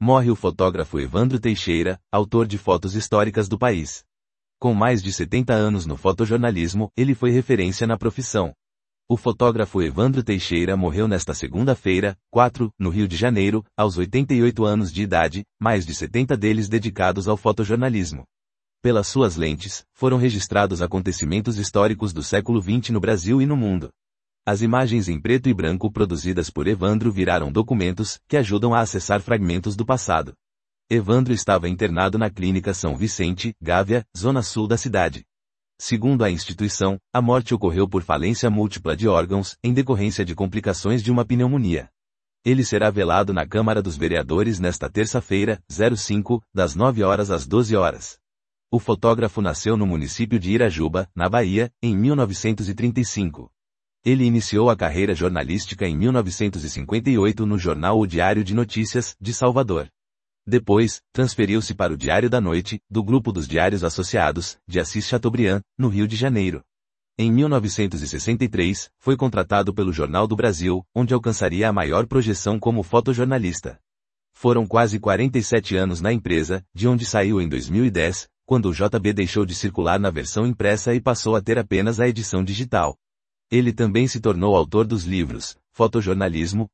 Morre o fotógrafo Evandro Teixeira, autor de fotos históricas do país. Com mais de 70 anos no fotojornalismo, ele foi referência na profissão. O fotógrafo Evandro Teixeira morreu nesta segunda-feira, 4, no Rio de Janeiro, aos 88 anos de idade, mais de 70 deles dedicados ao fotojornalismo. Pelas suas lentes, foram registrados acontecimentos históricos do século XX no Brasil e no mundo. As imagens em preto e branco produzidas por Evandro viraram documentos que ajudam a acessar fragmentos do passado. Evandro estava internado na Clínica São Vicente, Gávea, zona sul da cidade. Segundo a instituição, a morte ocorreu por falência múltipla de órgãos, em decorrência de complicações de uma pneumonia. Ele será velado na Câmara dos Vereadores nesta terça-feira, 05, das 9 horas às 12 horas. O fotógrafo nasceu no município de Irajuba, na Bahia, em 1935. Ele iniciou a carreira jornalística em 1958 no jornal O Diário de Notícias, de Salvador. Depois, transferiu-se para o Diário da Noite, do Grupo dos Diários Associados, de Assis Chateaubriand, no Rio de Janeiro. Em 1963, foi contratado pelo Jornal do Brasil, onde alcançaria a maior projeção como fotojornalista. Foram quase 47 anos na empresa, de onde saiu em 2010, quando o JB deixou de circular na versão impressa e passou a ter apenas a edição digital. Ele também se tornou autor dos livros Fotojornalismo,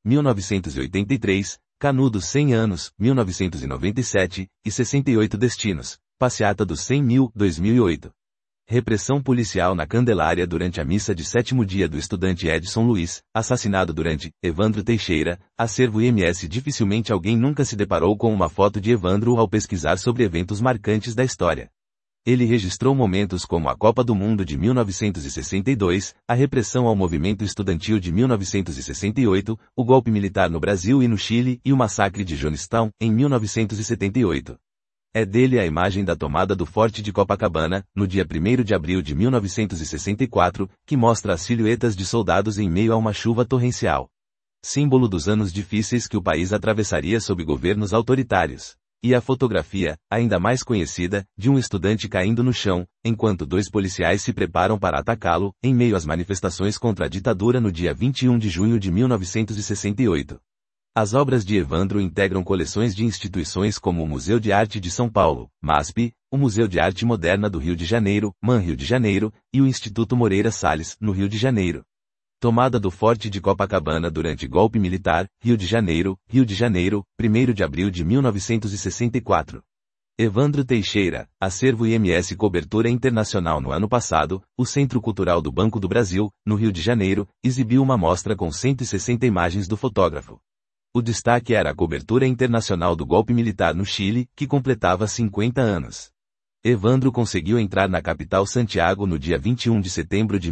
1983, Canudos 100 anos, 1997, e 68 Destinos, Passeata dos 100 mil, 2008. Repressão policial na Candelária durante a missa de 7º dia do estudante Edson Luiz, assassinado durante Evandro Teixeira, acervo IMS. Dificilmente alguém nunca se deparou com uma foto de Evandro ao pesquisar sobre eventos marcantes da história. Ele registrou momentos como a Copa do Mundo de 1962, a repressão ao movimento estudantil de 1968, o golpe militar no Brasil e no Chile e o massacre de Jonestown, em 1978. É dele a imagem da tomada do Forte de Copacabana, no dia 1º de abril de 1964, que mostra as silhuetas de soldados em meio a uma chuva torrencial. Símbolo dos anos difíceis que o país atravessaria sob governos autoritários. E a fotografia, ainda mais conhecida, de um estudante caindo no chão, enquanto 2 policiais se preparam para atacá-lo, em meio às manifestações contra a ditadura no dia 21 de junho de 1968. As obras de Evandro integram coleções de instituições como o Museu de Arte de São Paulo, MASP, o Museu de Arte Moderna do Rio de Janeiro, MAN Rio de Janeiro, e o Instituto Moreira Salles, no Rio de Janeiro. Tomada do Forte de Copacabana durante golpe militar, Rio de Janeiro, 1º de abril de 1964. Evandro Teixeira, acervo IMS. Cobertura internacional. No ano passado, o Centro Cultural do Banco do Brasil, no Rio de Janeiro, exibiu uma mostra com 160 imagens do fotógrafo. O destaque era a cobertura internacional do golpe militar no Chile, que completava 50 anos. Evandro conseguiu entrar na capital Santiago no dia 21 de setembro de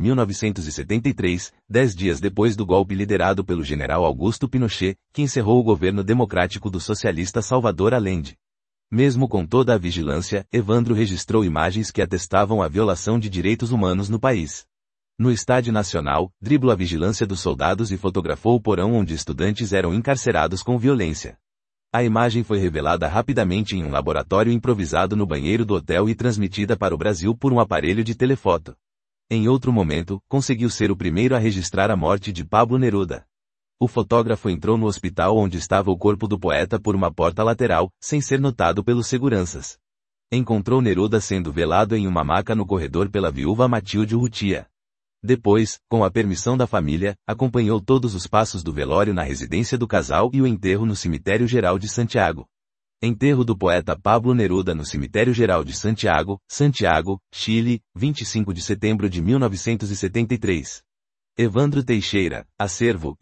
1973, 10 dias depois do golpe liderado pelo general Augusto Pinochet, que encerrou o governo democrático do socialista Salvador Allende. Mesmo com toda a vigilância, Evandro registrou imagens que atestavam a violação de direitos humanos no país. No Estádio Nacional, driblou a vigilância dos soldados e fotografou o porão onde estudantes eram encarcerados com violência. A imagem foi revelada rapidamente em um laboratório improvisado no banheiro do hotel e transmitida para o Brasil por um aparelho de telefoto. Em outro momento, conseguiu ser o primeiro a registrar a morte de Pablo Neruda. O fotógrafo entrou no hospital onde estava o corpo do poeta por uma porta lateral, sem ser notado pelos seguranças. Encontrou Neruda sendo velado em uma maca no corredor pela viúva Matilde Urrutia. Depois, com a permissão da família, acompanhou todos os passos do velório na residência do casal e o enterro no Cemitério Geral de Santiago. Enterro do poeta Pablo Neruda no Cemitério Geral de Santiago, Santiago, Chile, 25 de setembro de 1973. Evandro Teixeira, acervo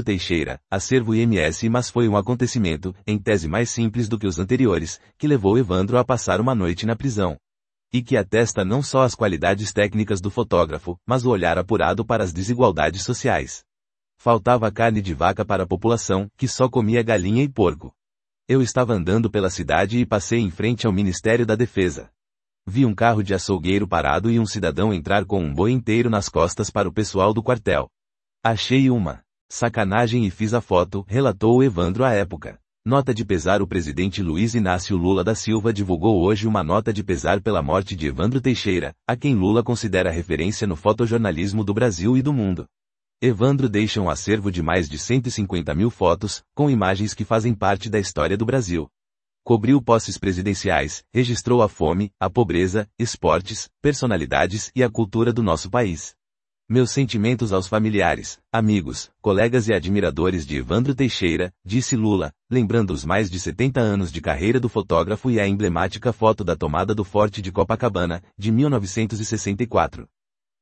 IMS. Mas foi um acontecimento, em tese mais simples do que os anteriores, que levou Evandro a passar uma noite na prisão. E que atesta não só as qualidades técnicas do fotógrafo, mas o olhar apurado para as desigualdades sociais. Faltava carne de vaca para a população, que só comia galinha e porco. Eu estava andando pela cidade e passei em frente ao Ministério da Defesa. Vi um carro de açougueiro parado e um cidadão entrar com um boi inteiro nas costas para o pessoal do quartel. Achei uma sacanagem e fiz a foto, relatou o Evandro à época. Nota de pesar. O presidente Luiz Inácio Lula da Silva divulgou hoje uma nota de pesar pela morte de Evandro Teixeira, a quem Lula considera referência no fotojornalismo do Brasil e do mundo. Evandro deixa um acervo de mais de 150 mil fotos, com imagens que fazem parte da história do Brasil. Cobriu posses presidenciais, registrou a fome, a pobreza, esportes, personalidades e a cultura do nosso país. Meus sentimentos aos familiares, amigos, colegas e admiradores de Evandro Teixeira, disse Lula, lembrando os mais de 70 anos de carreira do fotógrafo e a emblemática foto da tomada do Forte de Copacabana, de 1964.